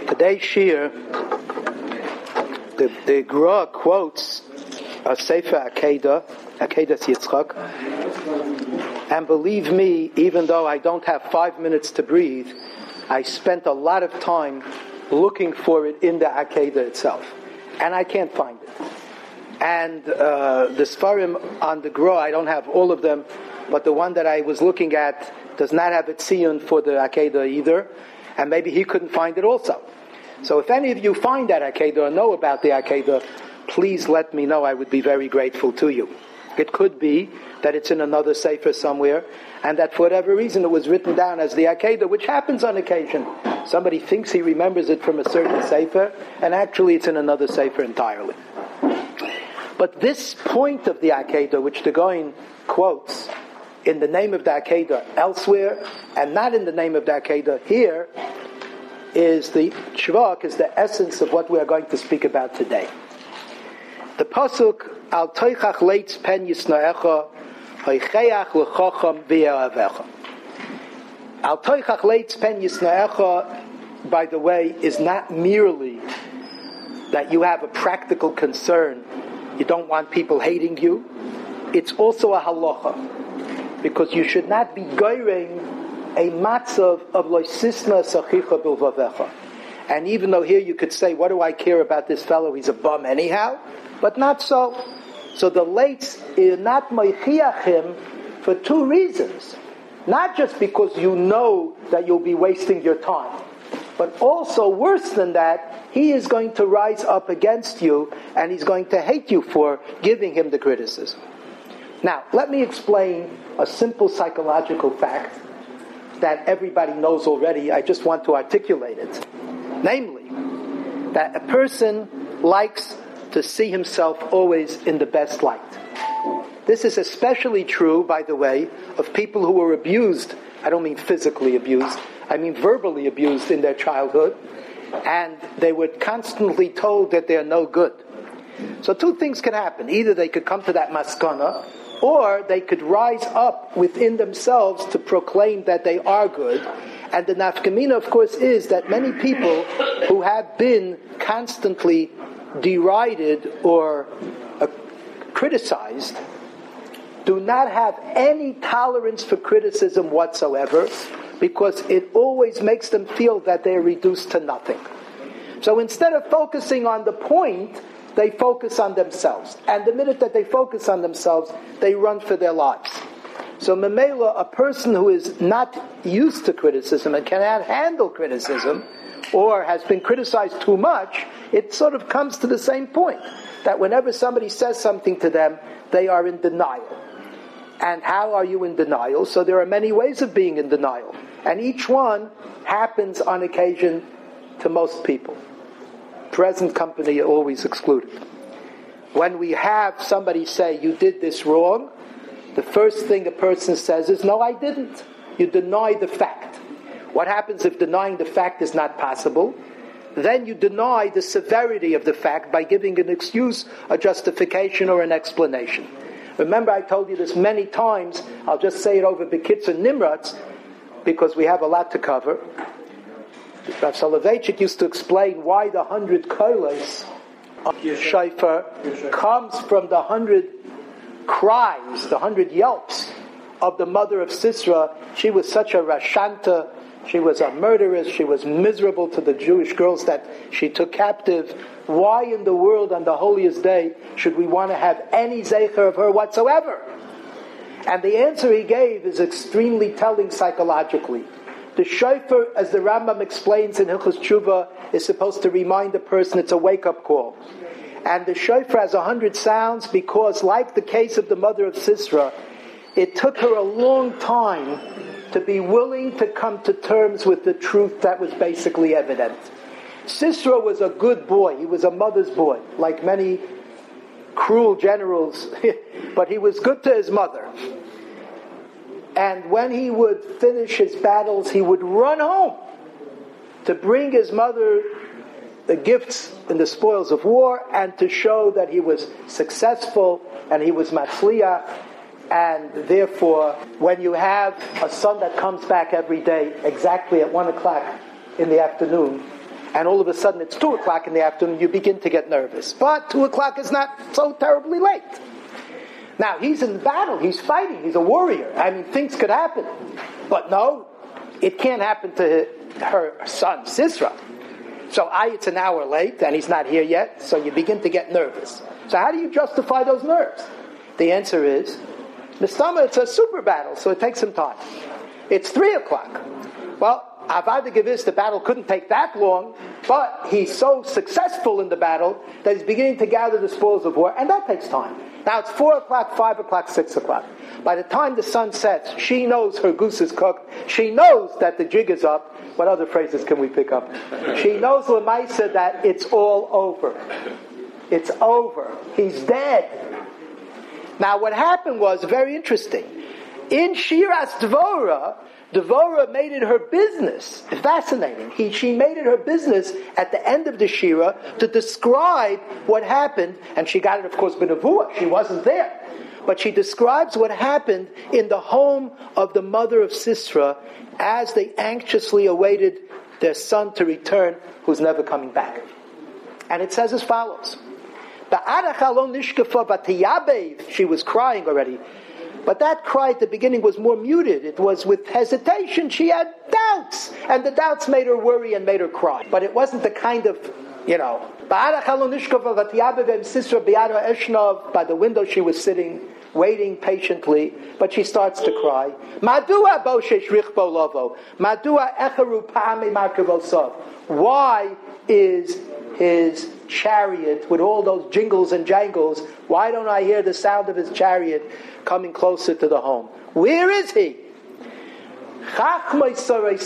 Today's shir, the Gra quotes a Sefer Akedah Yitzchak, and believe me, even though I don't have 5 minutes to breathe, I spent a lot of time looking for it in the Akedah itself, and I can't find it. And the Sfarim on the Gra, I don't have all of them, but the one that I was looking at does not have a tziyun for the Akedah either, and maybe he couldn't find it also. So if any of you find that Akedah or know about the Akedah, please let me know. I would be very grateful to you. It could be that it's in another sefer somewhere, and that for whatever reason it was written down as the Akedah, which happens on occasion. Somebody thinks he remembers it from a certain sefer, and actually it's in another sefer entirely. But this point of the Akedah, which the Goin quotes in the name of the Akedah elsewhere, and not in the name of the Akedah here, is the Shvach, is the essence of what we are going to speak about today. The pasuk Al Toichach Leitz Pen Yisnaecha Hoicheach L'Chocham V'Ye'avecha. Al Toichach Leitz Pen Yisnaecha, by the way, is not merely that you have a practical concern, you don't want people hating you. It's also a halacha, because you should not be goyring a matzav of loisisna sachicha bilvavecha. And even though here you could say, what do I care about this fellow? He's a bum anyhow. But not so. So the lates is not moichiachim for two reasons. Not just because you know that you'll be wasting your time, but also worse than that, he is going to rise up against you and he's going to hate you for giving him the criticism. Now, let me explain a simple psychological fact that everybody knows already. I just want to articulate it. Namely, that a person likes to see himself always in the best light. This is especially true, by the way, of people who were abused. I don't mean physically abused, I mean verbally abused in their childhood, and they were constantly told that they are no good. So two things can happen. Either they could come to that maskana, or they could rise up within themselves to proclaim that they are good. And the nafkamina, of course, is that many people who have been constantly derided or criticized do not have any tolerance for criticism whatsoever, because it always makes them feel that they're reduced to nothing. So instead of focusing on the point, they focus on themselves. And the minute that they focus on themselves, they run for their lives. So Memela, a person who is not used to criticism and cannot handle criticism, or has been criticized too much, it sort of comes to the same point, that whenever somebody says something to them, they are in denial. And how are you in denial? So there are many ways of being in denial. And each one happens on occasion to most people. Present company always excluded. When we have somebody say, you did this wrong, the first thing a person says is, no, I didn't. You deny the fact. What happens if denying the fact is not possible? Then you deny the severity of the fact by giving an excuse, a justification, or an explanation. Remember, I told you this many times. I'll just say it over Bekitzer Nimratz, because we have a lot to cover. Rav Soloveitchik used to explain why the 100 kolos of shofar comes from the 100 cries, the 100 yelps of the mother of Sisera. She was such a rashanta, she was a murderess, she was miserable to the Jewish girls that she took captive. Why in the world on the holiest day should we want to have any zecher of her whatsoever? And the answer he gave is extremely telling psychologically. The shofar, as the Rambam explains in Hilchos Tshuva, is supposed to remind the person it's a wake-up call. And the shofar has 100 sounds because, like the case of the mother of Sisera, it took her a long time to be willing to come to terms with the truth that was basically evident. Sisera was a good boy. He was a mother's boy, like many cruel generals, but he was good to his mother. And when he would finish his battles, he would run home to bring his mother the gifts and the spoils of war, and to show that he was successful and he was matzliach. And therefore, when you have a son that comes back every day exactly at 1 o'clock in the afternoon, and all of a sudden it's 2 o'clock in the afternoon, you begin to get nervous. But 2 o'clock is not so terribly late. Now, he's in battle, he's fighting, he's a warrior. I mean, things could happen. But no, it can't happen to her son, Sisera. So it's an hour late, and he's not here yet, so you begin to get nervous. So how do you justify those nerves? The answer is, Mistama, it's a super battle, so it takes some time. It's 3 o'clock. Well, Avad Gavis, the battle couldn't take that long, but he's so successful in the battle that he's beginning to gather the spoils of war, and that takes time. Now it's 4 o'clock, 5 o'clock, 6 o'clock. By the time the sun sets, she knows her goose is cooked. She knows that the jig is up. What other phrases can we pick up? She knows, Lamaisa, that it's all over. It's over. He's dead. Now what happened was very interesting. In Shiras Dvorah made it her business. Fascinating. She made it her business at the end of the Shira to describe what happened, and she got it, of course, B'Nevuah. She wasn't there. But she describes what happened in the home of the mother of Sisera as they anxiously awaited their son to return, who's never coming back. And it says as follows. She was crying already. But that cry at the beginning was more muted. It was with hesitation. She had doubts. And the doubts made her worry and made her cry. But it wasn't the kind of, By the window she was sitting, waiting patiently. But she starts to cry. Why is his chariot, with all those jingles and jangles, why don't I hear the sound of his chariot coming closer to the home? Where is he? This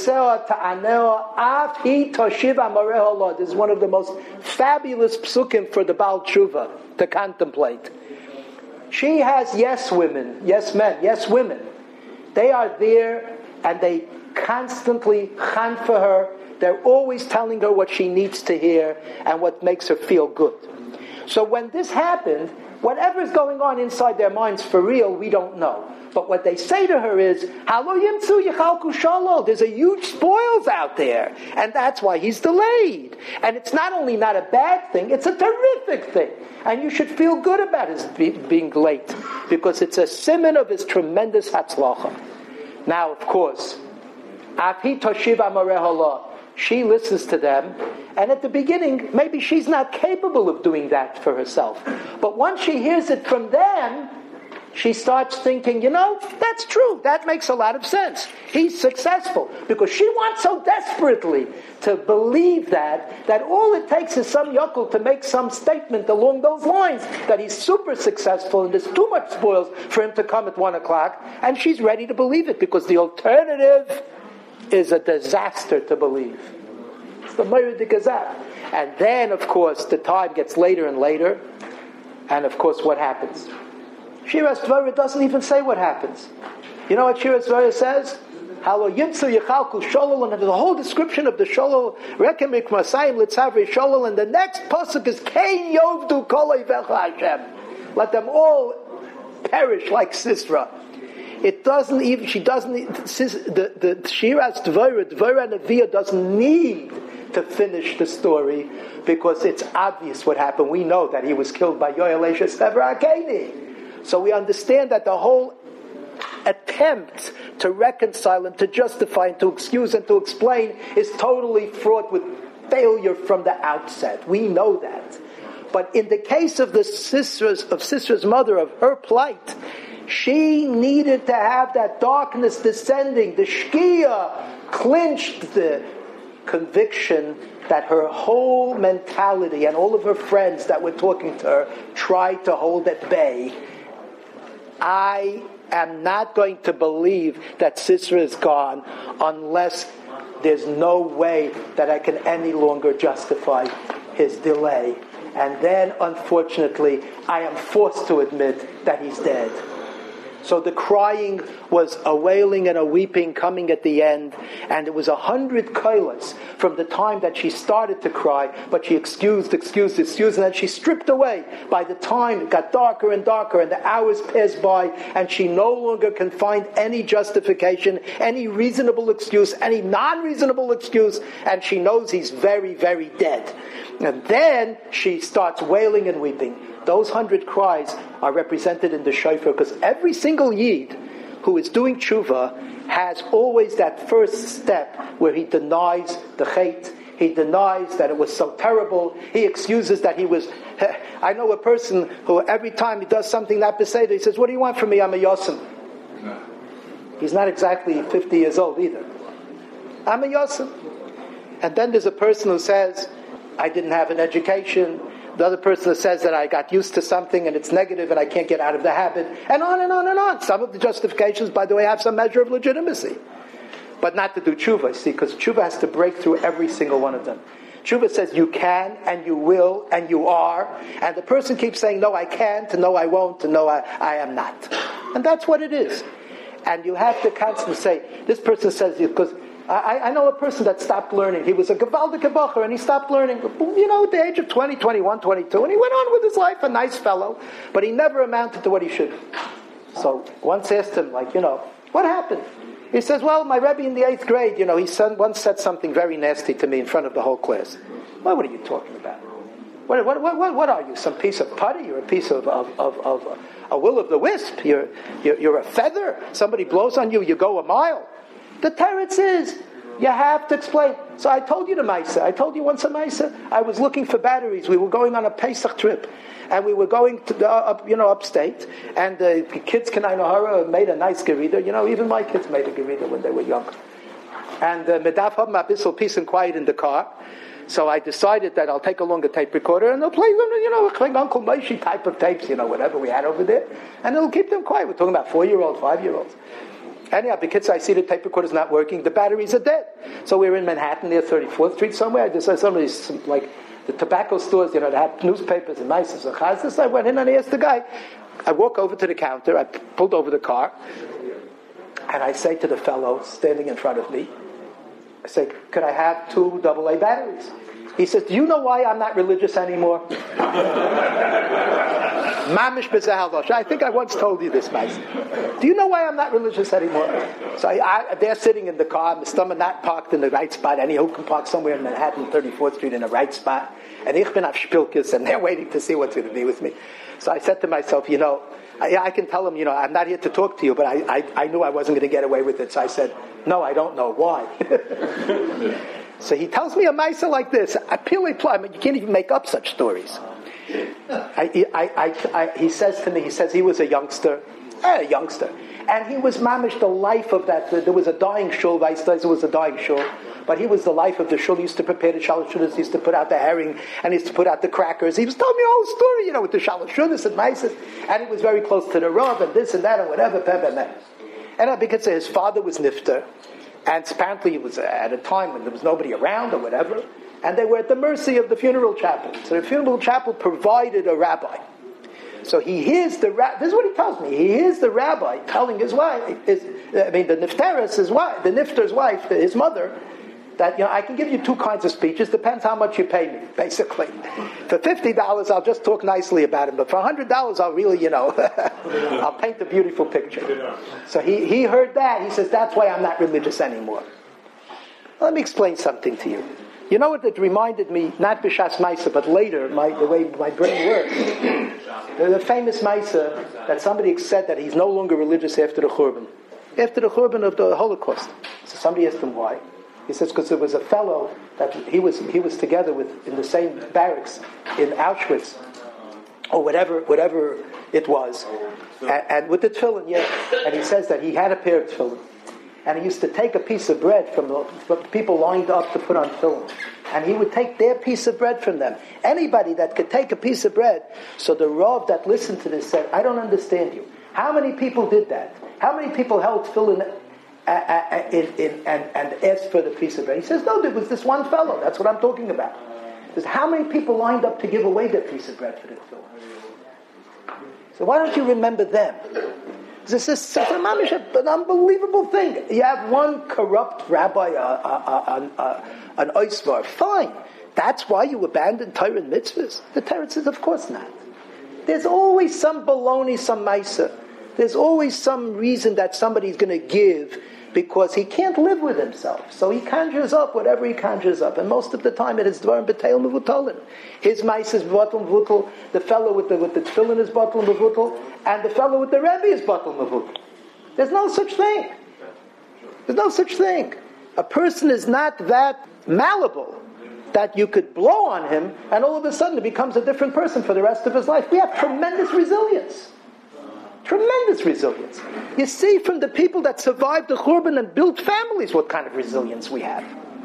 is one of the most fabulous psukim for the Baal Tshuva to contemplate. She has yes women, yes men, yes women. They are there and they constantly chan for her. They're always telling her what she needs to hear and what makes her feel good. So when this happened, whatever's going on inside their minds for real, we don't know. But what they say to her is, there's a huge spoils out there. And that's why he's delayed. And it's not only not a bad thing, it's a terrific thing. And you should feel good about his being late. Because it's a siman of his tremendous hatzlacha. Now, of course, she listens to them, and at the beginning, maybe she's not capable of doing that for herself. But once she hears it from them, she starts thinking, that's true. That makes a lot of sense. He's successful. Because she wants so desperately to believe that all it takes is some yokel to make some statement along those lines, that he's super successful and there's too much spoils for him to come at 1 o'clock, and she's ready to believe it, because the alternative is a disaster to believe. It's the Meir de Gazar. And then, of course, the time gets later and later. And, of course, what happens? Shiras Dvorah doesn't even say what happens. You know what Shiras Dvorah says? And there's a whole description of the Sholol, Rekemik Masayim Litzavri Sholol, and the next pasuk is Kein Yovdu Kol Oivecha Hashem. Let them all perish like Sisera. It doesn't even, the Shiras Dvorah Neviah doesn't need to finish the story, because it's obvious what happened. We know that he was killed by Yoel Eshes Never Akeni. So we understand that the whole attempt to reconcile and to justify and to excuse and to explain is totally fraught with failure from the outset. We know that. But in the case of Sisera's mother, of her plight, she needed to have that darkness descending. The Shkia clinched the conviction that her whole mentality and all of her friends that were talking to her tried to hold at bay. I am not going to believe that Sisera is gone unless there's no way that I can any longer justify his delay. And then, unfortunately, I am forced to admit that he's dead. So the crying was a wailing and a weeping coming at the end, and it was 100 kailas from the time that she started to cry, but she excused, and then she stripped away. By the time it got darker and darker, and the hours passed by, and she no longer can find any justification, any reasonable excuse, any non-reasonable excuse, and she knows he's very, very dead. And then she starts wailing and weeping. Those 100 cries are represented in the shofar, because every single Yid who is doing tshuva has always that first step where he denies the chait, he denies that it was so terrible, he excuses that he was... I know a person who every time he does something not beseder, he says, what do you want from me? I'm a yosim. He's not exactly 50 years old either. I'm a yosim. And then there's a person who says, I didn't have an education. The other person says that I got used to something and it's negative and I can't get out of the habit, and on and on and on. Some of the justifications, by the way, have some measure of legitimacy. But not to do tshuva, see, because tshuva has to break through every single one of them. Tshuva says you can, and you will, and you are, and the person keeps saying, no, I can't, and no, I won't, and no, I am not. And that's what it is. And you have to constantly say, this person says, because I know a person that stopped learning. He was a gewaldige bacher, and he stopped learning, at the age of 20, 21, 22, and he went on with his life, a nice fellow, but he never amounted to what he should. So once asked him, what happened? He says, well, my Rebbe in the 8th grade, he once said something very nasty to me in front of the whole class. Well, what are you talking about? What are you? Some piece of putty? You're a piece of a will of the wisp? You're a feather? Somebody blows on you, you go a mile? The teretz is, you have to explain. So I told you the Maisa. I told you once a Maisa. I was looking for batteries. We were going on a Pesach trip. And we were going to upstate. And the kids, Kanai Nahara, made a nice gerida. Even my kids made a gerida when they were young. And medaf hab ma'bissel peace and quiet in the car. So I decided that I'll take along a tape recorder and I'll play them, like Uncle Moshe type of tapes, whatever we had over there. And it'll keep them quiet. We're talking about 4-year-olds, 5-year-olds. Anyhow, the kids, I see the tape recorder's not working, the batteries are dead. So we were in Manhattan near 34th Street somewhere. I just saw some of these, the tobacco stores, that had newspapers and mices and chazas. I went in and I asked the guy. I walk over to the counter, I pulled over the car, and I say to the fellow standing in front of me, I say, could I have 2 AA batteries? He says, do you know why I'm not religious anymore? Mamish b'zeh. I think I once told you this, Maisa. Do you know why I'm not religious anymore? So they're sitting in the car, my stomach not parked in the right spot. Anyhow, can park somewhere in Manhattan, 34th Street in the right spot. And ich bin auf Spilkes, and they're waiting to see what's going to be with me. So I said to myself, I can tell them, I'm not here to talk to you, but I knew I wasn't going to get away with it. So I said, no, I don't know why. So he tells me a Maisa like this. You can't even make up such stories. He says to me, he was a youngster, and he was mamish the life of that. There was a dying shul, there was a dying shul, but he was the life of the shul. He used to prepare the shalashudas, he used to put out the herring, and he used to put out the crackers. He was telling me a whole story, with the shalashudas and maises, and he was very close to the Rav, and this and that, and whatever, and because his father was nifter, and apparently it was at a time when there was nobody around or whatever, and they were at the mercy of the funeral chapel. So the funeral chapel provided a rabbi. So he hears this is what he tells me. He hears the rabbi telling his wife, the nifteris, his wife, the nifter's wife, his mother, that I can give you 2 kinds of speeches. Depends how much you pay me, basically. For $50, I'll just talk nicely about him, but for $100, I'll really, I'll paint a beautiful picture. So he heard that. He says, that's why I'm not religious anymore. Let me explain something to you. You know what it reminded me, not B'Shas Maisa, but later, the way my brain works. There's a famous Maisa that somebody said that he's no longer religious after the Churban. After the Churban of the Holocaust. So somebody asked him why. He says, because there was a fellow that he was together with in the same barracks in Auschwitz, or whatever it was, and with the tefillin, and he says that he had a pair of tefillin. And he used to take a piece of bread from the people lined up to put on tefillin. And he would take their piece of bread from them. Anybody that could take a piece of bread. So the Rav that listened to this said, I don't understand you. How many people did that? How many people held tefillin and asked for the piece of bread? He says, no, there was this one fellow. That's what I'm talking about. He says, how many people lined up to give away their piece of bread for the tefillin? So why don't you remember them? This is an unbelievable thing. You have one corrupt rabbi, an oisvar. Fine. That's why you abandon Torah and mitzvahs? The Torah says, of course not. There's always some baloney, some maisa. There's always some reason that somebody's going to give because he can't live with himself. So he conjures up whatever he conjures up. And most of the time it is dvarim b'teil mevutolin. His maisa is batal mevutal. The fellow with the tefillin is batal mevutal. And the fellow with the rebbe is batal mevutal. There's no such thing. There's no such thing. A person is not that malleable that you could blow on him and all of a sudden it becomes a different person for the rest of his life. We have tremendous resilience. Tremendous resilience. You see from the people that survived the Churban and built families what kind of resilience we have.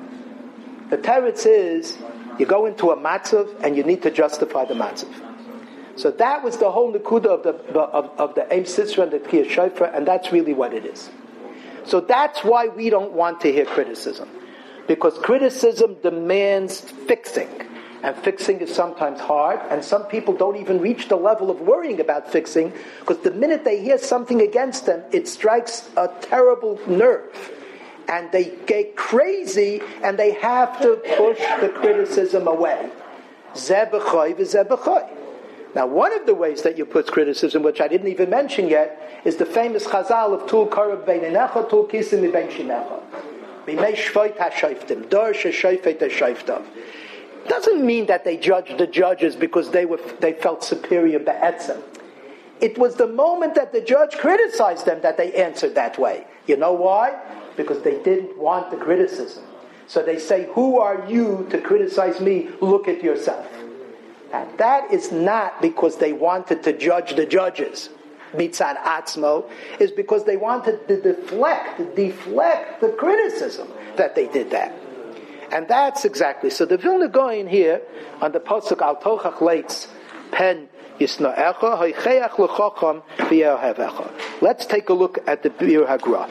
The teretz is, you go into a matzav and you need to justify the matzav. So that was the whole nekuda of the Eim Sisra and the Tkiyah Shofar, and that's really what it is. So that's why we don't want to hear criticism. Because criticism demands fixing. And fixing is sometimes hard, and some people don't even reach the level of worrying about fixing, because the minute they hear something against them, it strikes a terrible nerve. And they get crazy, and they have to push the criticism away. Zeh b'choy v'zeh b'choy. Now, one of the ways that you put criticism, which I didn't even mention yet, is the famous chazal of Tul Korab Bein Einecha, Tul Kisim Mibein Shinecha. Mimei Shvoit HaShoiftim, Dor Sheshofet HaShoiftav. Doesn't mean that they judged the judges because they felt superior be'etzem. It was the moment that the judge criticized them that they answered that way. You know why? Because they didn't want the criticism. So they say, who are you to criticize me? Look at yourself. And that is not because they wanted to judge the judges. Mitzad Atzmo is because they wanted to deflect the criticism that they did that. And that's exactly. So the Vilna Gaon here on the pasuk Al Tochach Leitz Pen Yisnoecha Hoicheach L'Chocham V'Yehevecha. Let's take a look at the Bir Hagra.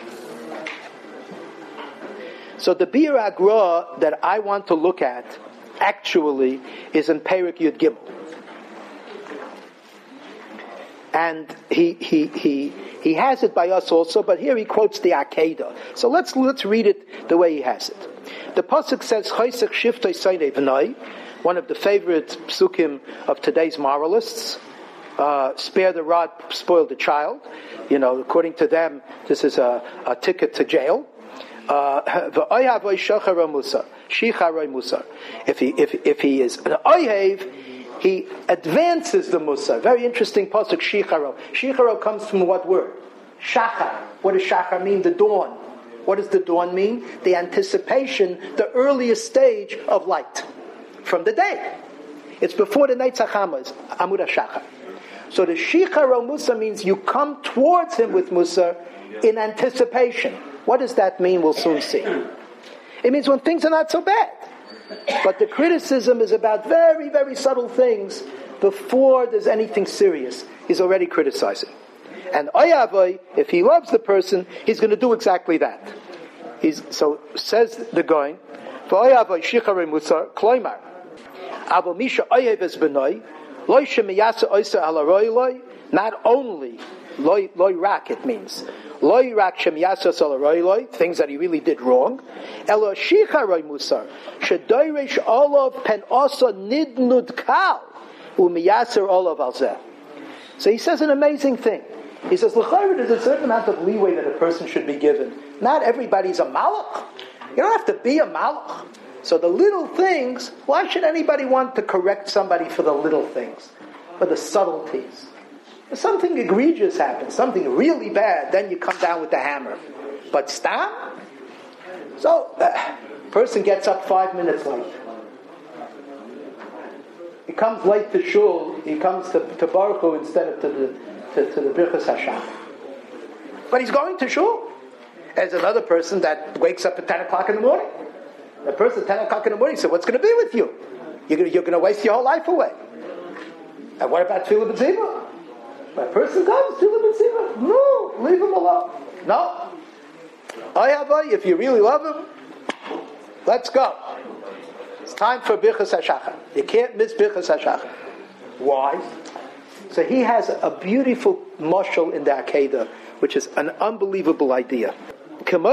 So the Bir Hagra that I want to look at actually is in Perek Yud Gimel. And he has it by us also, but here he quotes the Akedah. So let's read it the way he has it. The pasuk says, "Chaysech shiftay saynei v'nai," one of the favorite psukim of today's moralists. Spare the rod, spoil the child. You know, according to them, this is a ticket to jail. If he is an oyhev, he advances the musar. Very interesting pasuk, shicharo. Shicharo comes from what word? Shachar. What does shachar mean? The dawn. What does the dawn mean? The anticipation, the earliest stage of light from the day. It's before the night tzachama, Amud HaShachar. So the shicharo musar means you come towards him with musar in anticipation. What does that mean? We'll soon see. It means when things are not so bad. But the criticism is about very, very subtle things. Before there's anything serious, he's already criticizing. And oyavoy, if he loves the person, he's going to do exactly that. So says the Gaon, v'oyavoy shichare musar kloimar, avo misha oyeves b'noi, loy shemiyasa oysa alaroi loy, not only loy rak it means. Loy rak shemiyasa alaroi loy, things that he really did wrong. Elo shichare musar, shedoyresh olav pen osa nidnud kal, umiyaser olav alzeh. So he says an amazing thing. He says, l'chayr, there's a certain amount of leeway that a person should be given. Not everybody's a malach. You don't have to be a malach. So the little things, why should anybody want to correct somebody for the little things? For the subtleties. If something egregious happens, something really bad, then you come down with the hammer. But stop? So, person gets up 5 minutes late. He comes late to shul, he comes to Baruch Hu instead of to the Birchas Hashem. But he's going to shul. There's another person that wakes up at 10 o'clock in the morning. The person at 10 o'clock in the morning said, what's going to be with you? You're going to waste your whole life away. And what about Tefillah B'Tzibah? When a person comes, Tefillah B'Tzibah, no, leave him alone. No. If you really love him, let's go. It's time for Birchas HaShachar. You can't miss Birchas HaShachar. Why? So he has a beautiful mashal in the Akedah which is an unbelievable idea. And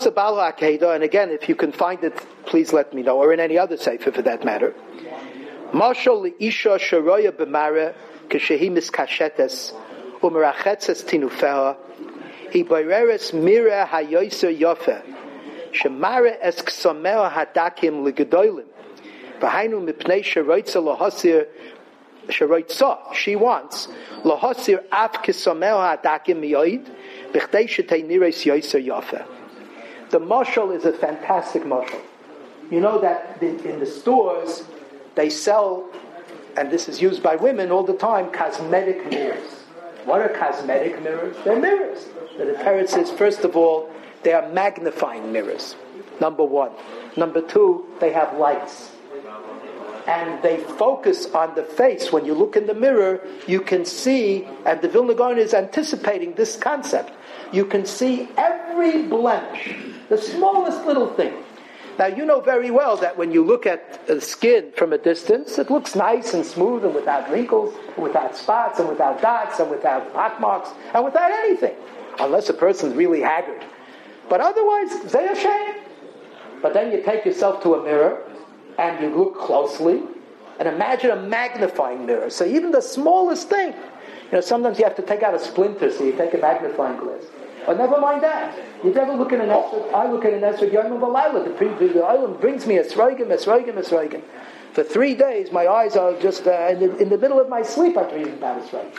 again, if you can find it, please let me know, or in any other sefer for that matter. Mashal isha sharoya b'mare k'shehi miskashetes u'merachetzes tinufeha hibayreres mira hayoyser yofe shemare es k'sameo hadakim l'gedolim v'hainu mipnei sharoitza lahasir sharoitza she wants lahasir af k'sameo hadakim miyoid b'chtei shetei nires yoyser yofe. The mashal is a fantastic mashal. You know that in the stores they sell, and this is used by women all the time, cosmetic mirrors. What are cosmetic mirrors? They're mirrors. The Torah says, first of all, they are magnifying mirrors. Number one. Number two, they have lights. And they focus on the face. When you look in the mirror, you can see, and the Vilna Gaon is anticipating this concept, you can see every blemish, the smallest little thing. Now, you know very well that when you look at the skin from a distance, it looks nice and smooth and without wrinkles, and without spots, and without dots, and without pockmarks, and without anything. Unless a person's really haggard. But otherwise, they're ashamed. But then you take yourself to a mirror, and you look closely, and imagine a magnifying mirror. So even the smallest thing, sometimes you have to take out a splinter, so you take a magnifying glass. But never mind that. You never look at an esrog. I look at an esrog Yom V'Layla. The island brings me esrogim. For 3 days, my eyes are just in the middle of my sleep. I'm dreaming about esrog.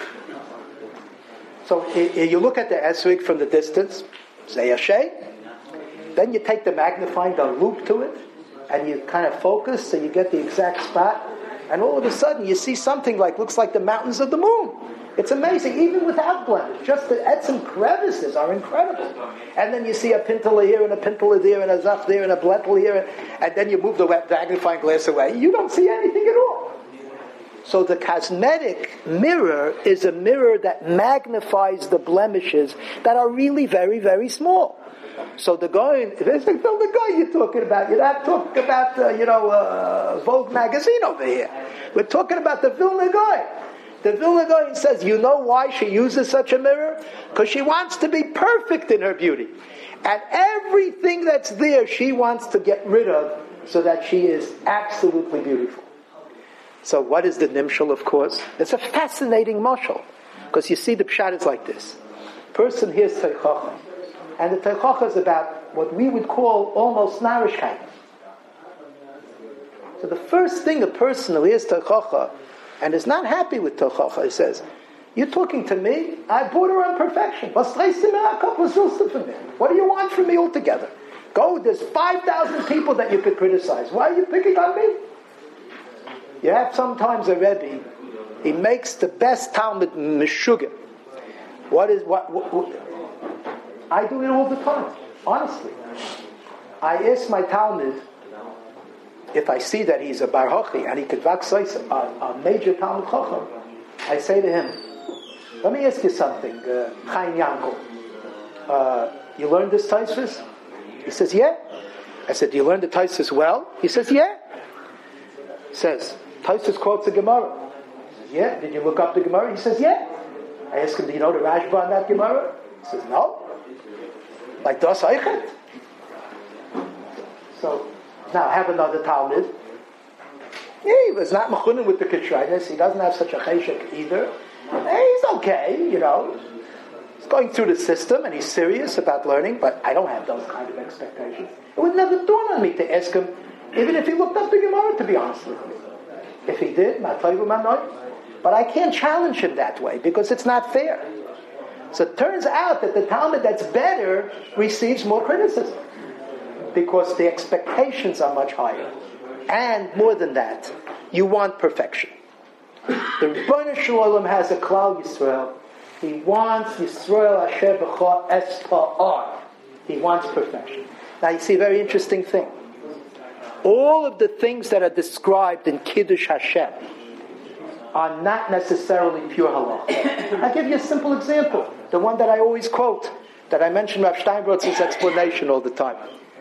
So you look at the esrog from the distance, say Hashem. Then you take the magnifying, the loop to it, and you kind of focus, so you get the exact spot. And all of a sudden, you see something looks like the mountains of the moon. It's amazing, even without blemish. Just the etzim crevices are incredible. And then you see a pintala here, and a pintala there, and a zaf there, and a blettel here, and then you move the magnifying glass away. You don't see anything at all. So the cosmetic mirror is a mirror that magnifies the blemishes that are really very, very small. So the guy you're talking about, you're not talking about, Vogue magazine over here. We're talking about the Vilna Gaon. The Vilna Gaon says, you know why she uses such a mirror? Because she wants to be perfect in her beauty. And everything that's there, she wants to get rid of so that she is absolutely beautiful. So what is the nimshal, of course? It's a fascinating mashal. Because you see, the pshat is like this. Person hears teichacha. And the teichacha is about what we would call almost narishkeit. So the first thing a person who hears teichacha and is not happy with teichacha, he says, you're talking to me? I border on perfection. What do you want from me altogether? Go, there's 5,000 people that you could criticize. Why are you picking on me? You have sometimes a Rebbe, he makes the best Talmud Meshuggah. What I do it all the time, honestly. I ask my Talmud, if I see that he's a Bar Hochi and he could vaksais a major Talmud Chacham, I say to him, let me ask you something, Chaim Yankel. You learned this Taisvis? He says, yeah. I said, do you learn the Taisvis well? He says, yeah. He says, Taisvis quotes the Gemara. He says, yeah. Did you look up the Gemara? He says, yeah. I ask him, do you know the Rashba on that Gemara? He says, no. Like Das Eichet. So, now I have another Talmud. Yeah, he was not mechunin with the Ketreines. He doesn't have such a cheshek either. He's okay, He's going through the system and he's serious about learning, but I don't have those kind of expectations. It would never dawn on me to ask him, even if he looked up the Gemara, to be honest with me. If he did, but I can't challenge him that way because it's not fair. So it turns out that the Talmud that's better receives more criticism because the expectations are much higher. And more than that, you want perfection. The Rebbeinu Shalom has a Klal Yisrael. He wants Yisrael Asher B'cha Es Pa'ar. He wants perfection. Now you see a very interesting thing. All of the things that are described in Kiddush Hashem are not necessarily pure halacha. I'll give you a simple example. The one that I always quote, that I mentioned Rav Steinbrotz's explanation all the time.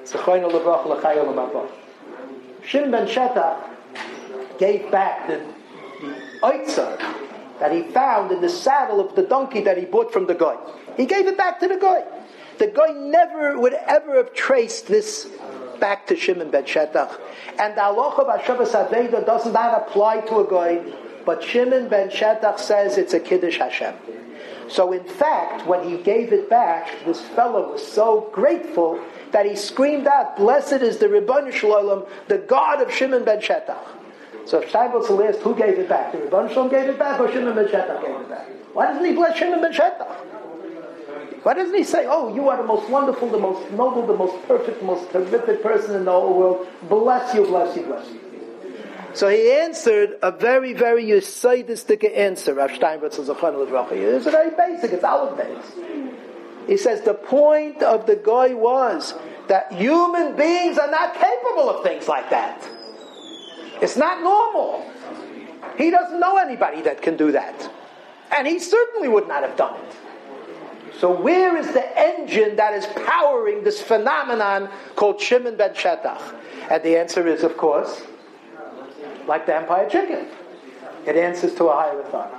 Shimon ben Shetach gave back the oitzer that he found in the saddle of the donkey that he bought from the guy. He gave it back to the guy. The guy never would ever have traced this back to Shimon ben Shetach. And the halacha of Hashavas Aveda does not apply to a guy, but Shimon ben Shetach says it's a Kiddush Hashem. So in fact, when he gave it back, this fellow was so grateful that he screamed out, "Blessed is the Ribbon Shalom, the God of Shimon ben Shetach." So if Steinbolz will ask, who gave it back? The Ribbon Shalom gave it back, or Shimon ben Shetach gave it back? Why doesn't he bless Shimon ben Shetach? Why doesn't he say, "Oh, you are the most wonderful, the most noble, the most perfect, the most terrific person in the whole world. Bless you, bless you, bless you." So he answered a very, very Yesodistic answer. Rav Steinbolz is a It's very basic. It's Aleph base. He says the point of the guy was that human beings are not capable of things like that. It's not normal. He doesn't know anybody that can do that. And he certainly would not have done it. So where is the engine that is powering this phenomenon called Shimon ben Shetach? And the answer is, of course, like the Empire Chicken. It answers to a higher authority.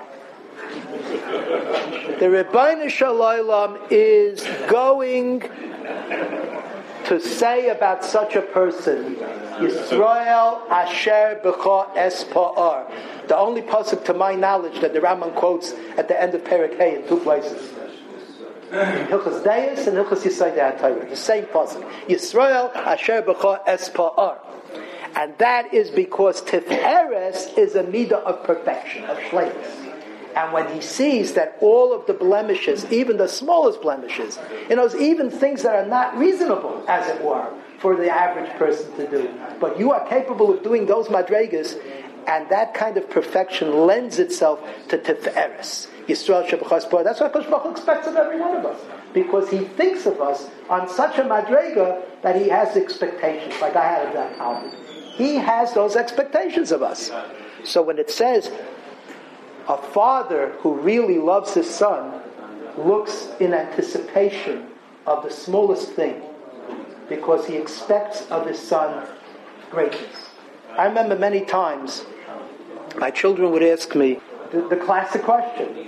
The Rebbeinu Shalom is going to say about such a person, Yisrael Asher B'cha Es Pa'ar. The only pasuk to my knowledge that the Rambam quotes at the end of Perek Hey in two places. Hilchos Deis and Hilchos Yisodei HaTorah. The same pasuk. Yisrael Asher B'cha Es Pa'ar. And that is because Tiferes is a midah of perfection, of shleimus. And when he sees that all of the blemishes, even the smallest blemishes, even things that are not reasonable, as it were, for the average person to do, but you are capable of doing those madregas, and that kind of perfection lends itself to Tiferes. Yisrael Shebachas Bar. That's what Kosh Baruch Hu expects of every one of us, because he thinks of us on such a madrega that he has expectations, like I had of that Talmud. He has those expectations of us. So when it says a father who really loves his son looks in anticipation of the smallest thing because he expects of his son greatness. I remember many times my children would ask me the classic question.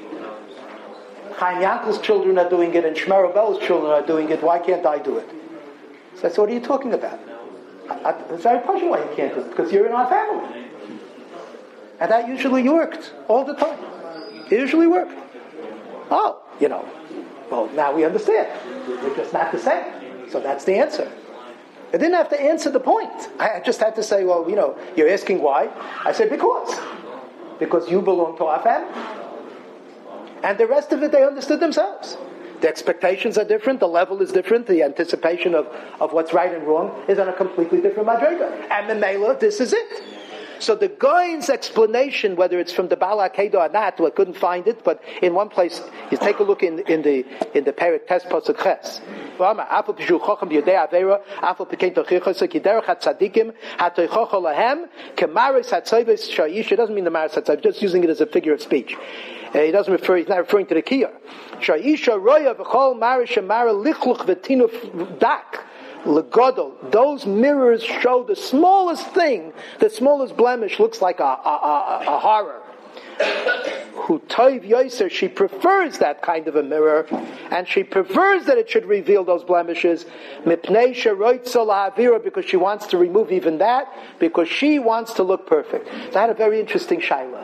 Chaim Yankel's children are doing it and Shmer Abel's children are doing it. Why can't I do it? So I said, what are you talking about? It's very question why you can't do it. Because you're in our family. And that usually worked all the time. It usually worked. Oh, well, now we understand. We're just not the same. So that's the answer. I didn't have to answer the point. I just had to say, well, you're asking why. I said, because you belong to our family. And the rest of it, they understood themselves. The expectations are different, the level is different, the anticipation of what's right and wrong is on a completely different madrega. And the Mela, this is it. So the Goin's explanation, whether it's from the Bala Kedah or not, I couldn't find it, but in one place, you take a look in the Perek Tes Pasuk Ches. It doesn't mean the Maris Hatzayv, just using it as a figure of speech. He's not referring to the Kiyah. Those mirrors show the smallest thing, the smallest blemish looks like a horror. She prefers that kind of a mirror, and she prefers that it should reveal those blemishes, because she wants to remove even that, because she wants to look perfect. So I had a very interesting shayla.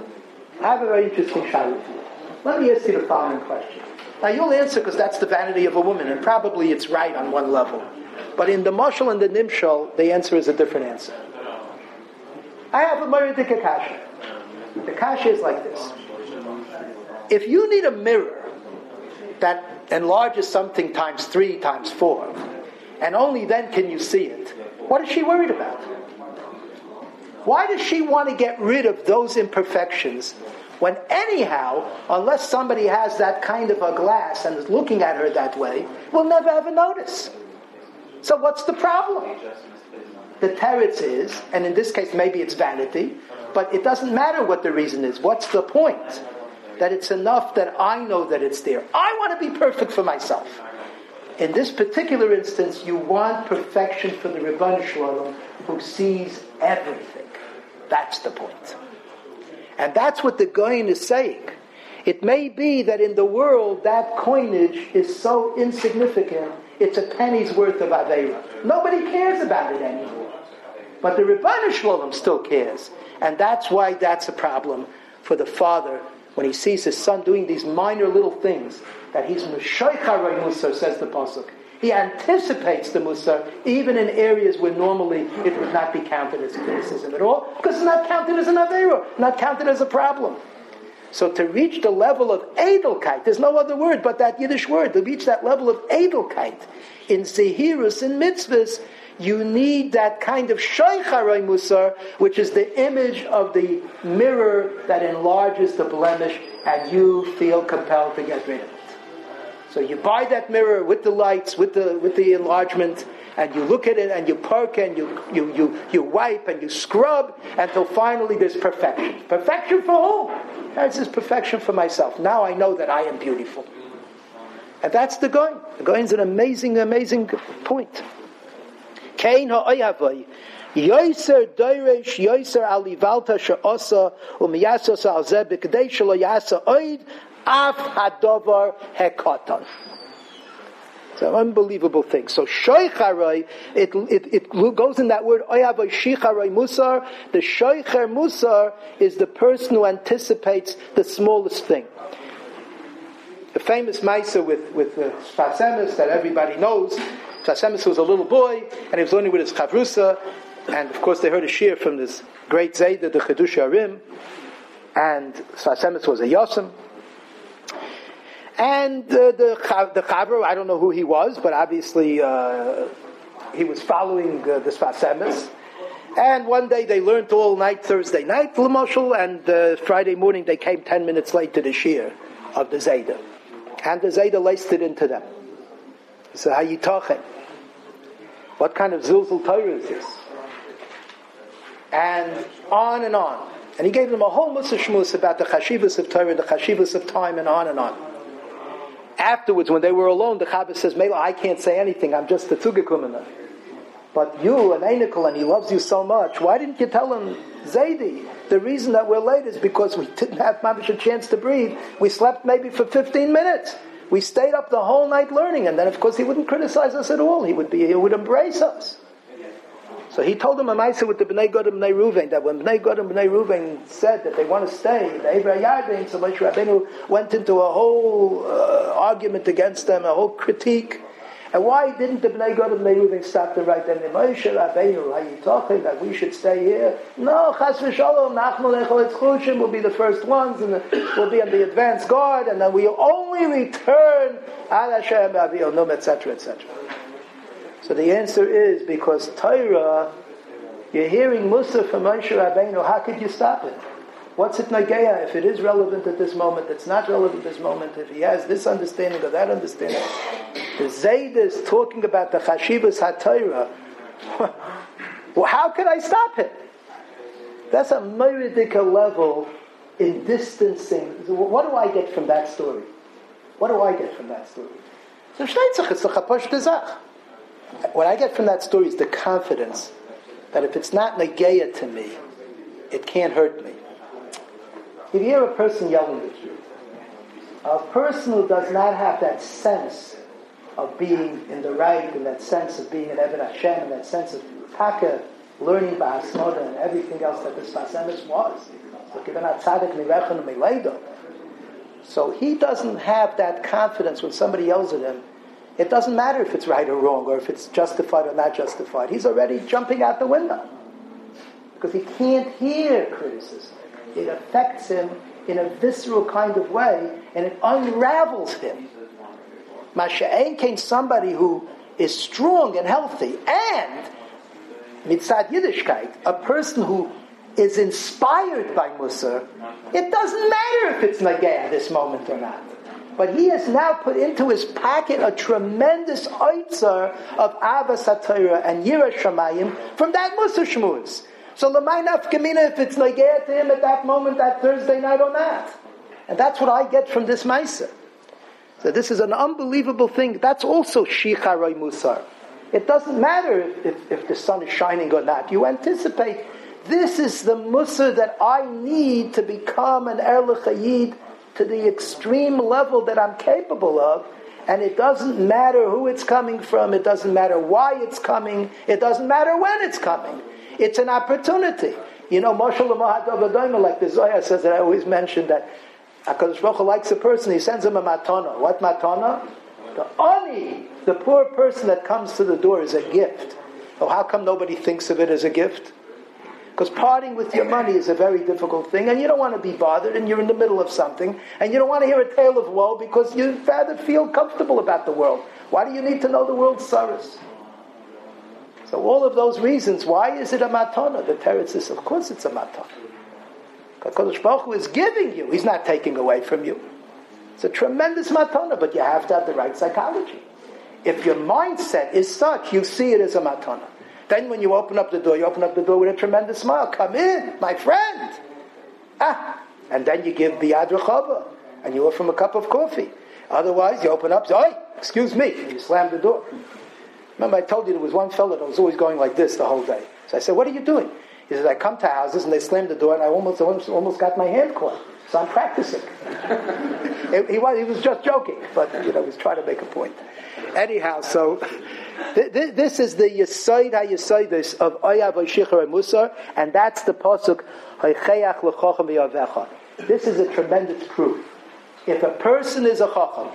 Let me ask you the following question. Now you'll answer because that's the vanity of a woman, and probably it's right on one level. But in the Mashal and the Nimshal, the answer is a different answer. I have a Maridik Kasha. The Kasha is like this. If you need a mirror that enlarges something times 3 times 4, and only then can you see it, what is she worried about? Why does she want to get rid of those imperfections when anyhow, unless somebody has that kind of a glass and is looking at her that way, we'll never ever notice? So what's the problem? The teretz is, and in this case maybe it's vanity, but it doesn't matter what the reason is. What's the point? That it's enough that I know that it's there. I want to be perfect for myself. In this particular instance, you want perfection for the Rebbeinu Shalom who sees everything. That's the point. And that's what the Goyin is saying. It may be that in the world that coinage is so insignificant, it's a penny's worth of Aveira. Nobody cares about it anymore. But the Rebbeinu Shalom still cares. And that's why that's a problem for the father when he sees his son doing these minor little things, that he's Mushoich Harei Musar, says the Pasuk. He anticipates the Musar, even in areas where normally it would not be counted as criticism at all, because it's not counted as an Aveira, not counted as a problem. So to reach the level of Edelkeit, there's no other word but that Yiddish word, to reach that level of Edelkeit in Zehirus, in mitzvahs, you need that kind of Shoich Harei Musar, which is the image of the mirror that enlarges the blemish, and you feel compelled to get rid of it. So you buy that mirror with the lights, with the enlargement, and you look at it, and you poke, and you wipe, and you scrub, until finally there's perfection. Perfection for whom? This is perfection for myself. Now I know that I am beautiful. And that's the Goin. The Goin's an amazing, amazing point. Kein ha'oyavai, yoyser doiresh, yoyser alivalta she'osa, u'miyasos al-zeh, b'kdei shelo yasa oid, af hadovar hekatan. It's an unbelievable thing. So shoich harei, it goes in that word oyavai shich harei musar. The shoicher musar is the person who anticipates the smallest thing. The famous Maisa with Sfas Emes that everybody knows. Sfas Emes was a little boy, and he was learning with his chavrusa, and of course they heard a shir from this great Zayda, the Chedush Arim, and Sfas Emes was a Yosem. And the Chavru, I don't know who he was, but obviously he was following the Sfas Emes. And one day they learned all night, Thursday night, L'moshel, and Friday morning they came 10 minutes late to the shir of the Zayda. And the Zayda laced it into them. He said, how you talking? What kind of Zilzul Torah is this? And on and on. And he gave them a whole Musa Shmus about the Chashivas of Torah, the Chashivas of time, and on and on. Afterwards, when they were alone, the Chabad says, Mela, I can't say anything, I'm just a Tugakumina. But you, an Einikal, and he loves you so much, why didn't you tell him, Zaidi, the reason that we're late is because we didn't have Mamish a chance to breathe. We slept maybe for 15 minutes. We stayed up the whole night learning, and then of course he wouldn't criticize us at all. He would embrace us. So he told them a Maisa with the Bnei Gad and Bnei Ruvain, that when Bnei Gad and Bnei Ruvain said that they want to stay, the Eivra Yarden, so Moshe Rabbeinu went into a whole argument against them, a whole critique. And why didn't the Bnei Gad and Bnei Ruvain stop to write them? Moshe Rabbeinu, are you talking that we should stay here? No, Chas v'Shalom, Nachnu Lechol Etzchushim will be the first ones, and we'll be on the advance guard, and then we'll only return Al Hashem B'Aviyonum, etc., etc. So the answer is because Torah, you're hearing Musa from Moshe Rabbeinu, how could you stop it? What's it Nageya? If it is relevant at this moment, it's not relevant at this moment, if he has this understanding or that understanding. The Zayda is talking about the Chashivas HaTorah. Well, how can I stop it? That's a meridika level in distancing. What do I get from that story? What do I get from that story? So Shneitzach, it's a Chaposh Tezach. What I get from that story is the confidence that if it's not Nageya to me, it can't hurt me. If you hear a person yelling at you, a person who does not have that sense of being in the right, and that sense of being an Eved Hashem, and that sense of Taka, learning by Hasmoda and everything else that the Sfas Emes was. So he doesn't have that confidence when somebody yells at him. It doesn't matter if it's right or wrong, or if it's justified or not justified. He's already jumping out the window. Because he can't hear criticism. It affects him in a visceral kind of way, and it unravels him. Masha'en came somebody who is strong and healthy, and mitzad Yiddishkeit, a person who is inspired by Musar. It doesn't matter if it's Nageh at this moment or not. But he has now put into his pocket a tremendous oitzar of Avas HaTorah and Yirah Shamayim from that Musar Shmuz. So l'may nafkamina if it's Nageh to him at that moment, that Thursday night or not. And that's what I get from this Maisa. So this is an unbelievable thing. That's also Shicharei Musar. It doesn't matter if the sun is shining or not. You anticipate, this is the Musar that I need to become an Erlich Hayid to the extreme level that I'm capable of, and it doesn't matter who it's coming from, it doesn't matter why it's coming, it doesn't matter when it's coming. It's an opportunity. You know, Moshe L'Mahadav, like the Zohar says that I always mention, that HaKadosh Baruch Hu likes a person, he sends him a matana. What matana? The ani, the poor person that comes to the door, is a gift. Oh, how come nobody thinks of it as a gift? Because parting with your money is a very difficult thing, and you don't want to be bothered, and you're in the middle of something, and you don't want to hear a tale of woe, because you'd rather feel comfortable about the world. Why do you need to know the world's sorrows? So all of those reasons, why is it a matana? The Teretz says, of course it's a matana. Because Kodesh Baruch Hu is giving you, he's not taking away from you. It's a tremendous matana, but you have to have the right psychology. If your mindset is such, you see it as a matana. Then when you open up the door, you open up the door with a tremendous smile. Come in, my friend. And then you give biyad rechava, and you offer him a cup of coffee. Otherwise, you open up, say, "Oi, excuse me," and you slam the door. Remember, I told you there was one fellow that was always going like this the whole day. So I said, "What are you doing?" He says, "I come to houses and they slam the door, and I almost got my hand caught. So I'm practicing." he was just joking, but he was trying to make a point. Anyhow, so this is the Yesod HaYesodis of Oya V'Shichar and Musar, and that's the pasuk Haycheach L'Chacham V'Yavecha. This is a tremendous proof. If a person is a Chacham,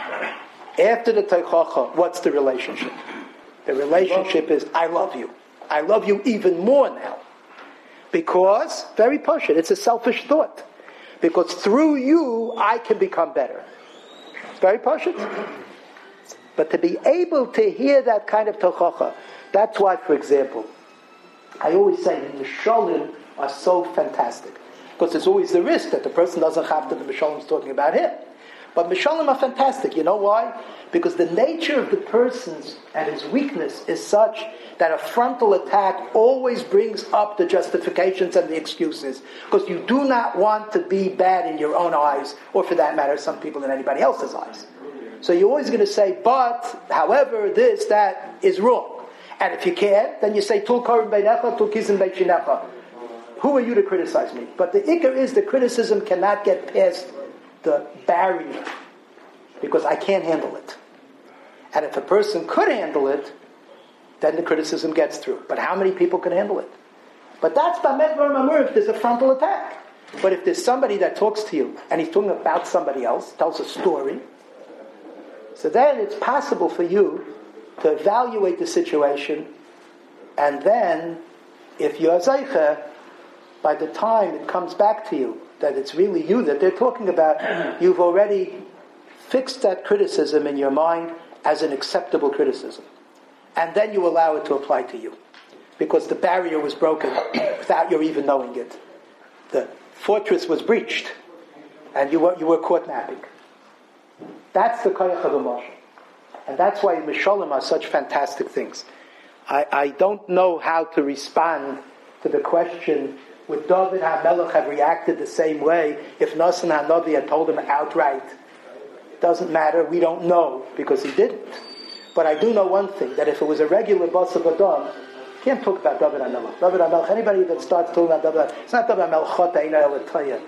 after the Teichacha, what's the relationship? The relationship is, I love you. I love you even more now. Because, very pashut, it's a selfish thought. Because through you, I can become better. It's very pashut. But to be able to hear that kind of Teichacha, that's why, for example, I always say the Mishalim are so fantastic. Because there's always the risk that the person doesn't have to, the Mishalim is talking about him. But Mishalim are fantastic. You know why? Because the nature of the person's and his weakness is such that a frontal attack always brings up the justifications and the excuses. Because you do not want to be bad in your own eyes, or for that matter, some people in anybody else's eyes. So you're always going to say, but, however, this, that is wrong. And if you can't, then you say, Tul karim beinecha, tul kizim beitshinecha. Who are you to criticize me? But the ikar is the criticism cannot get past the barrier, because I can't handle it. And if a person could handle it, then the criticism gets through. But how many people can handle it? But that's Bamed Var Mamur if there's a frontal attack. But if there's somebody that talks to you, and he's talking about somebody else, tells a story, so then it's possible for you to evaluate the situation, and then, if you're Zeicha, by the time it comes back to you, that it's really you that they're talking about, you've already fixed that criticism in your mind as an acceptable criticism. And then you allow it to apply to you. Because the barrier was broken without your even knowing it. The fortress was breached, and you were caught napping. That's the koyach of a mashal. And that's why Mishalim are such fantastic things. I don't know how to respond to the question, would David HaMelech have reacted the same way if Nasan HaNavi had told him outright? Doesn't matter, we don't know, because he didn't. But I do know one thing, that if it was a regular bus of Adam, you can't talk about David HaMelech. David HaMelech, anybody that starts talking about David, it's not David HaMelech,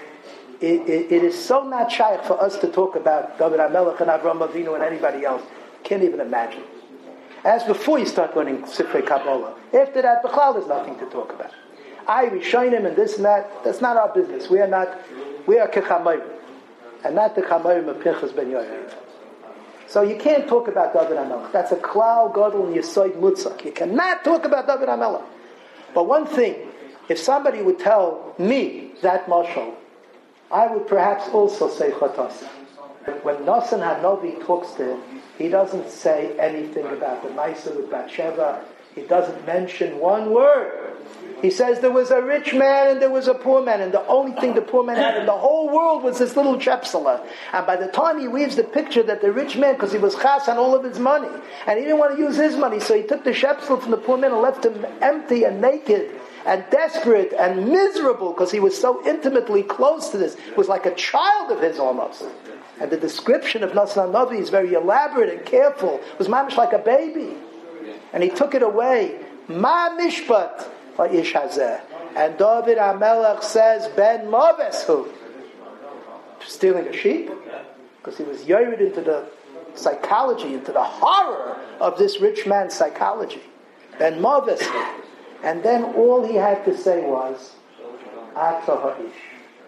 it is so not shaykh for us to talk about David HaMelech and Avraham Avinu and anybody else. Can't even imagine. As before you start learning Sifrei Kabbalah. After that, B'chlal, there's nothing to talk about. We shine him and this and that. That's not our business. We are Kechamayim. And not the Chamayim of Pinchas ben Yair. So you can't talk about David HaMelech. That's a Klal Gadol and Yesod Mutzak. You cannot talk about David HaMelech. But one thing, if somebody would tell me that mashal, I would perhaps also say Chotas. When Nasan HaNavi talks to him, he doesn't say anything about the Maisa with Bathsheba. He doesn't mention one word. He says there was a rich man and there was a poor man, and the only thing the poor man had in the whole world was this little chepsela. And by the time he weaves the picture that the rich man, because he was chas on all of his money, and he didn't want to use his money, so he took the chepsela from the poor man and left him empty and naked and desperate and miserable, because he was so intimately close to this. It was like a child of his almost. And the description of Nasan HaNavi is very elaborate and careful. It was mamish like a baby. And he took it away. Ma mishpat va'ish hazeh. And David HaMelech says, Ben Maveshu. stealing a sheep, because he was yored into the psychology, into the horror of this rich man's psychology. Ben Mavis. And then all he had to say was, Ata ha'ish.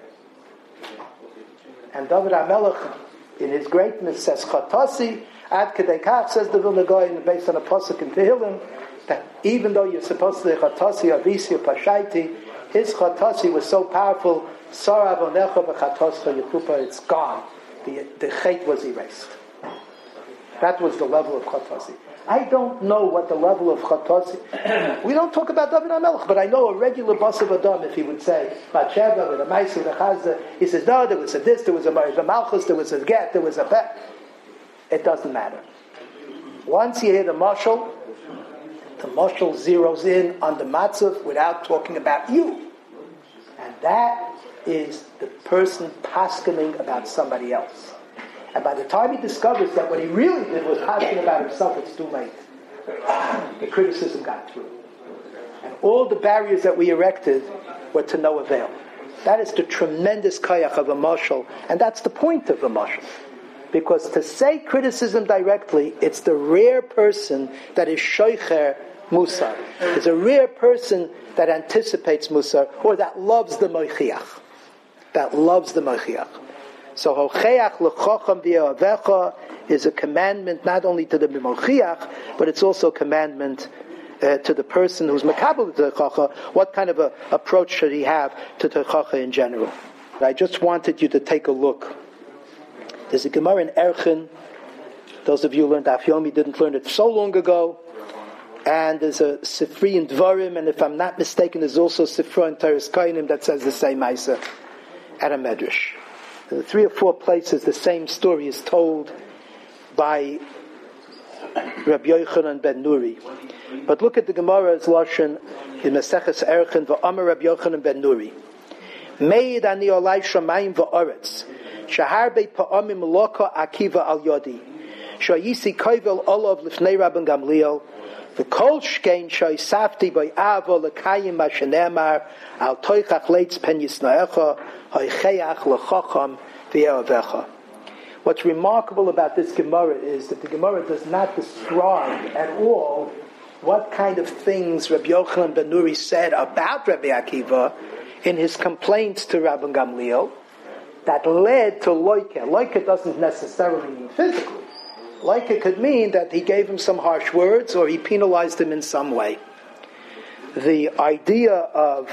And David HaMelech, in his greatness, says, Chatasi, Ad Kedei Kach, says the Vilna Gaon, based on a pasuk in Tehillim, that even though you're supposed to say Chatasi, Avisi, Pashaiti, his Chatasi was so powerful, Sara Avonecha v'Chatoscha Yechupa, it's gone. The Chet was erased. That was the level of Chatasi. I don't know what the level of Chatasi. We don't talk about David HaMelech, but I know a regular boss of Adam, if he would say, Batsheva, with a Maisa, with a Chazda, he says, no, there was a this, there was a Malchus, there was a Get, there was a Bet. It doesn't matter. Once you hear the mashal zeroes in on the matzav without talking about you. And that is the person paskening about somebody else. And by the time he discovers that what he really did was paskening about himself, it's too late. The criticism got through. And all the barriers that we erected were to no avail. That is the tremendous kayach of a mashal, and that's the point of a mashal. Because to say criticism directly, it's the rare person that is shoicher musar. It's a rare person that anticipates musar, or that loves the moichiach. That loves the moichiach. So hocheach l'chocham v'yavecha is a commandment not only to the moichiach, but it's also a commandment to the person who's makabel to the chocha. What kind of a approach should he have to the chocha in general? I just wanted you to take a look. There's a Gemara in Erchin. Those of you who learned Daf Yomi didn't learn it so long ago. And there's a Sifri in Dvarim, and if I'm not mistaken, there's also a Sifra in Teres Kainim that says the same Maisa at a Medrash. In 3 or 4 places, the same story is told by Rabbi Yochanan ben Nuri. But look at the Gemara's Lashon in Maseches Erchin, V'amar Rabbi Yochanan ben Nuri. Meid ani olai shamayim v'oretz. Shahar beit pa'amim loka akiva al yodi. Shayisi koivel olav lifnei Rabban Gamliel. V'kol shkein shay safti by avo lekayim mashenemar al toichach leitz pen yisnaecha hoicheach lechacham v'yevavecha. What's remarkable about this Gemara is that the Gemara does not describe at all what kind of things Rabbi Yochanan ben Nuri said about Rabbi Akiva in his complaints to Rabban Gamliel that led to loika. Loika doesn't necessarily mean physically. Loika could mean that he gave him some harsh words or he penalized him in some way. The idea of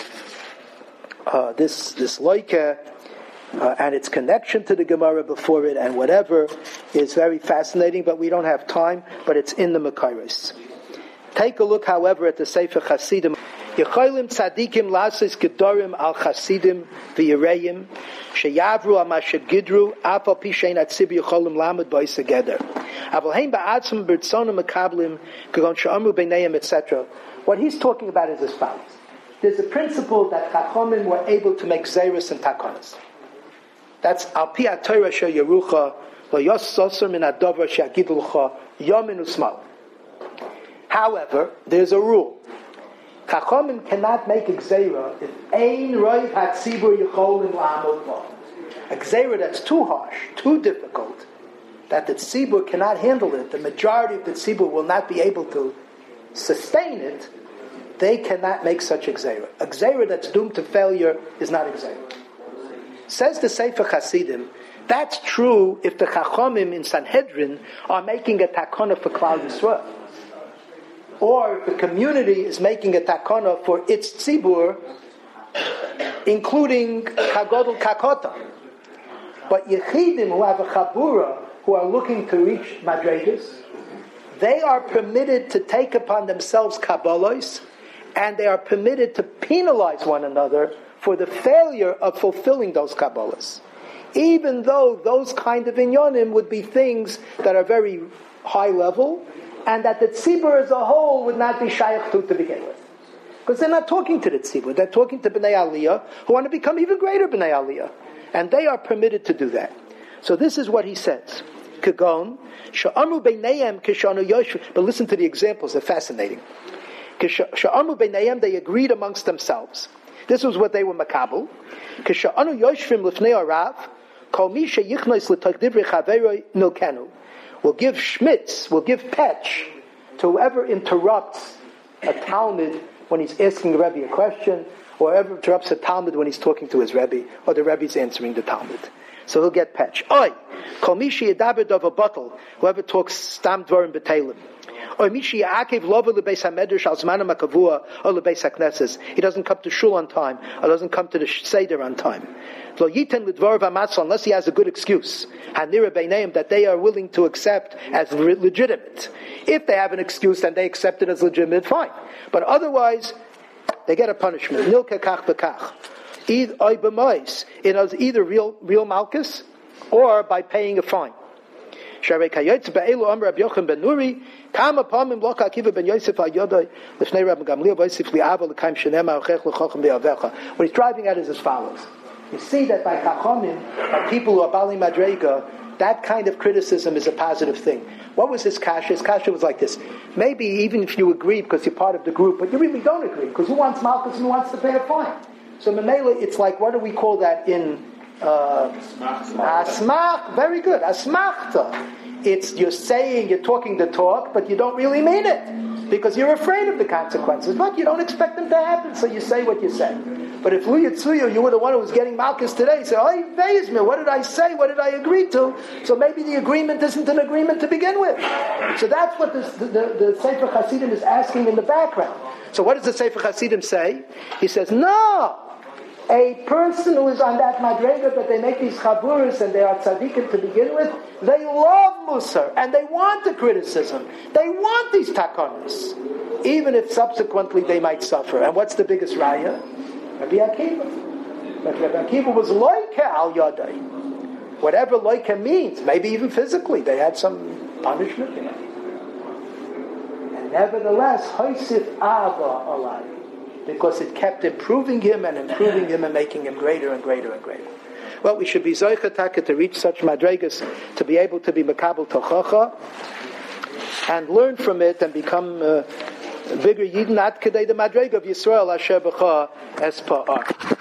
this loika and its connection to the Gemara before it and whatever is very fascinating, but we don't have time, but it's in the Makairos. Take a look, however, at the Sefer Chasidim. Yecholim tzadikim lasis gedorim al chasidim v'yireim sheyavru amashad gidru afal pishein atzibi yecholim lamed b'is together. Aval heim ba'atzim b'rtzonim makablim kagon she'amru b'neiim etc. What he's talking about is as follows. There's a principle that Chachomim were able to make zeiros and takonos. That's al pi ha'torah she'yerucha lo yos soser min ha'dover she'agidulcha yomin usmal. However, there's a rule. Chachomim cannot make a gzeira if ein roiv hatzibur yicholim la'amod bo. A gzeira that's too harsh, too difficult, that the tzibur cannot handle it, the majority of the tzibur will not be able to sustain it, they cannot make such a gzeira. A gzeira that's doomed to failure is not a gzeira. Says the Sefer Chasidim, that's true if the Chachomim in Sanhedrin are making a takana for Klal Yisrael. Or if the community is making a takana for its tzibur, including kagodol kakota. But yechidim who have a chabura, who are looking to reach madregas, they are permitted to take upon themselves kabbalos, and they are permitted to penalize one another for the failure of fulfilling those kabbalos. Even though those kind of inyonim would be things that are very high level, and that the tzibur as a whole would not be shaykh to begin with. Because they're not talking to the tzibur, they're talking to Bnei Aliyah, who want to become even greater Bnei Aliyah. And they are permitted to do that. So this is what he says. Kagon, sha'amu b'neihem kishanu yoshv. But listen to the examples, they're fascinating. Sha'amu b'neihem, they agreed amongst themselves. This was what they were makabel. Kisha'anu yoshvim l'fnei arav, Kol mi sheyichnos l'takdivrei chaveroi nilkenu. We'll give schmitz, we'll give petch to whoever interrupts a Talmud when he's asking the Rebbe a question, or whoever interrupts a Talmud when he's talking to his Rebbe, or the Rebbe's answering the Talmud. So he'll get petch. Oi, kol mi sheyedaber of a bottle, whoever talks stam dvarim b'teilim. Or mishi akev lover lebeis hamedrash al zmanam hakavua or lebeis hakneses. He doesn't come to shul on time, or doesn't come to the seder on time. Lo yiten lidvar v'amatzal, unless he has a good excuse. Hanira beineim, that they are willing to accept as legitimate. If they have an excuse, then they accept it as legitimate, fine. But otherwise, they get a punishment. Nilka kach b'kach. It is either real malchus, or by paying a fine. Sharei kayotz be'elu amr Rabbi Yochanan ben Nuri, kam apamim lo Akiva ben Yosef al Yodai l'fnei Rabbi Gamliel v'Yosef li'ava l'kaim shenema ochech l'chochem be'avecha. What he's driving at is as follows. You see that by Chachamim, by people who are Bali Madrega, that kind of criticism is a positive thing. What was his kasha? His kasha was like this. Maybe even if you agree because you're part of the group, but you really don't agree, because who wants malchus and who wants to pay a fine? So Mamela, it's like, what do we call that in asmach? Very good. Asmachta. It's you're talking the talk, but you don't really mean it, because you're afraid of the consequences. But you don't expect them to happen, so you say what you say. But if Lu Yitzuyu, you were the one who was getting malchus today, say, oh, veis me, what did I say? What did I agree to? So maybe the agreement isn't an agreement to begin with. So that's what the Sefer Hasidim is asking in the background. So what does the Sefer Hasidim say? He says, no! A person who is on that madrega, that they make these chaburas and they are tzaddikim to begin with, they love Musar and they want the criticism. They want these takonos, even if subsequently they might suffer. And what's the biggest raya? Rabbi Akiva. But Rabbi Akiva was loike al yadai. Whatever loike means, maybe even physically, they had some punishment. And nevertheless, hoisif ava alai. Because it kept improving him and making him greater and greater and greater. Well, we should be zoicha taka to reach such madregas, to be able to be makabel tochacha, and learn from it and become bigger yidin ad kedei the madrega of Yisrael asher b'cha es pa'ar.